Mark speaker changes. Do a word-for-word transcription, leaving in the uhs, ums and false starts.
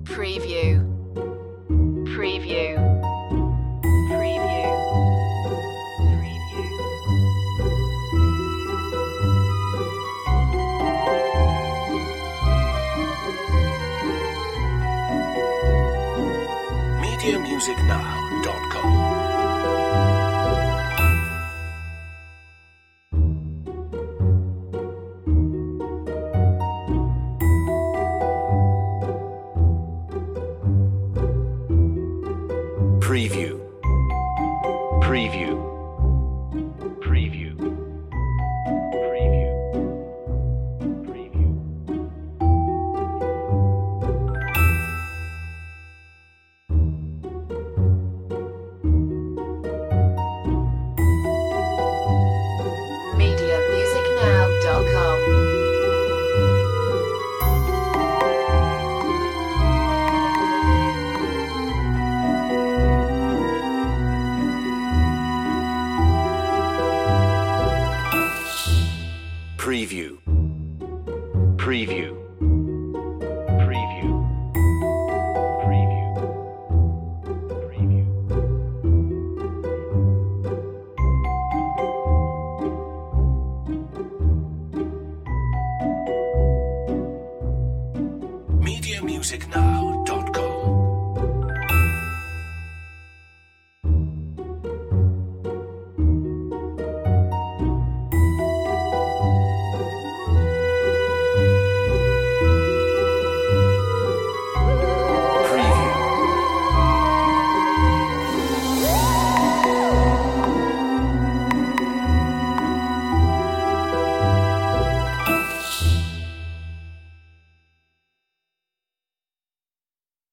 Speaker 1: Preview. Preview. Preview.
Speaker 2: media music now dot com. Preview. Preview. Preview. Preview. Preview.
Speaker 1: media music now dot com.
Speaker 2: Preview. Preview. Preview. Preview. Preview. media music now dot com.